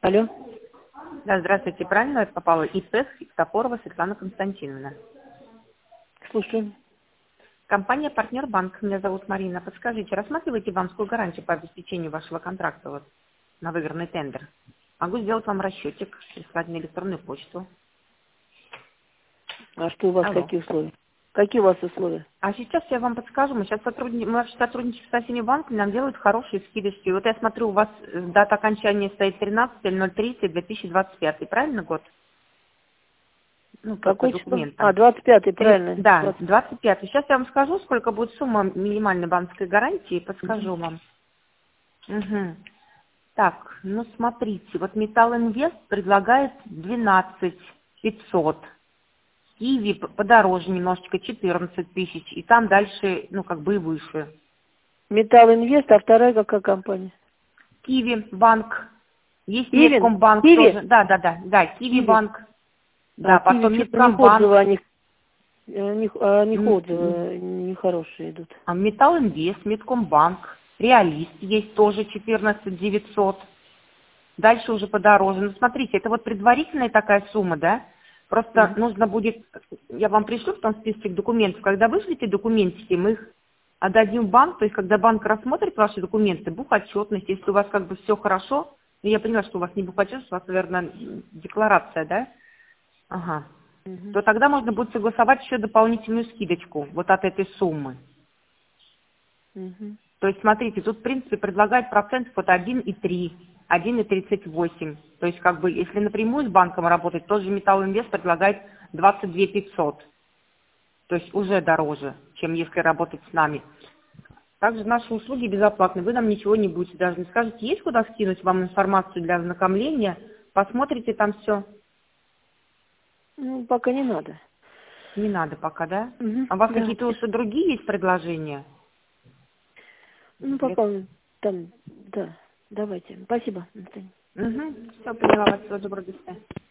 Алло. Да, здравствуйте, правильно я попала? ИП Топорова Светлана Константиновна. Слушаю. Компания «Партнер Банк». Меня зовут Марина. Подскажите, рассматриваете банковскую гарантию по обеспечению вашего контракта на выигранный тендер? Могу сделать вам расчетик, прислать на электронную почту. А что у вас, Алло. какие условия? Какие у вас условия? А сейчас я вам подскажу. Мы сейчас вообще сотрудничаем со всеми банками, нам делают хорошие скидочки. Вот я смотрю, у вас дата окончания стоит 13.03.2025, правильно год? Ну, по Какое число? документам. 25-й, правильно. Да, 25. Сейчас я вам скажу, сколько будет сумма минимальной банковской гарантии, подскажу вам. Угу. Так, ну смотрите, вот Металл Инвест предлагает 12 500. Киви подороже немножечко, 14 тысяч. И там дальше, ну как бы и выше. Металл Инвест, а вторая какая компания? Киви банк. Есть Кивин? Меткомбанк Киви? тоже. Да, Киви Киви. банк. А Да, Киви потом что-то у них отзывы Меткомбанк. о них отзывы нехорошие идут. Металл Инвест, Меткомбанк, Реалист есть тоже 14 900. Дальше уже подороже. Ну, смотрите, это вот предварительная такая сумма, да? Просто Мгм. нужно будет, я вам пришлю потом список документов. Когда вышлите документики, мы их отдадим в банк. То есть, когда банк рассмотрит ваши документы, бухотчетность, если у вас как бы все хорошо, ну, я поняла, что у вас не бухотчетность, у вас, наверное, декларация, да? Ага. Мгм. То тогда можно будет согласовать еще дополнительную скидочку вот от этой суммы. Мгм. То есть, смотрите, тут, в принципе, предлагают процентов от 1,3, 1,38. То есть, как бы, если напрямую с банком работать, тот же Металл Инвест предлагает 22 500. То есть, уже дороже, чем если работать с нами. Также наши услуги безоплатны. Вы нам ничего не будете даже не скажете, есть куда скинуть вам информацию для ознакомления. Посмотрите там все. Ну, пока не надо. Не надо пока, да? Мгм. А у вас Да. какие-то уже другие есть предложения? Ну, пока там, да. Давайте. Спасибо, Антон. Угу. Все, поняла вас. Всего доброго, до свидания.